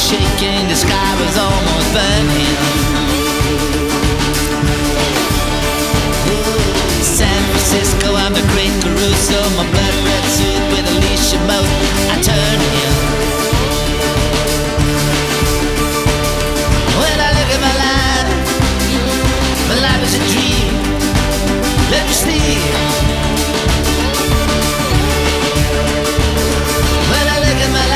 shaking, the sky was almost burning. San Francisco, I'm the great Caruso, my blood red suit with Alicia Moat, I turn in. When I look at my life is a dream, let me sleep. When I look at my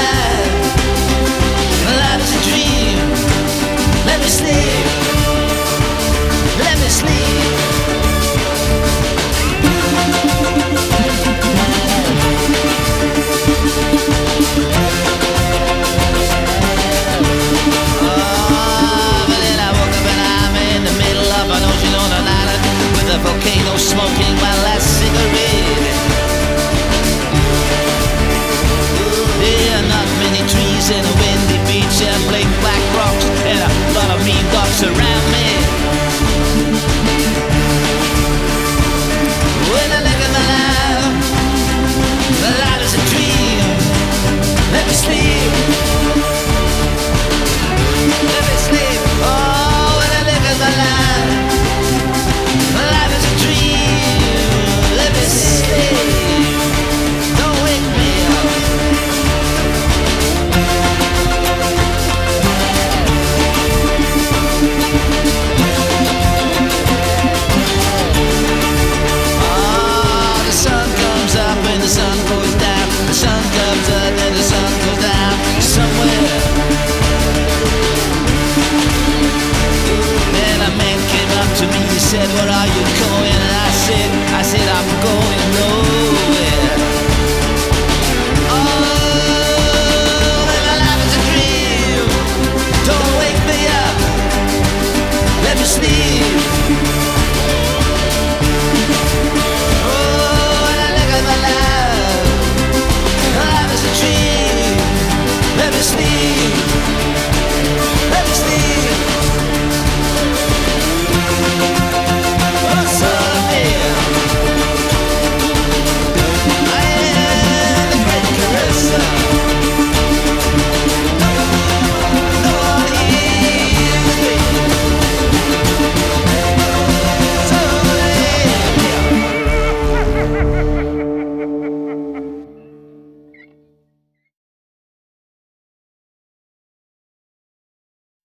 life is a dream, let me sleep, let me sleep. The volcano smoking my last cigarette. There are not many trees and a windy beach and black rocks and a lot of mean dogs around.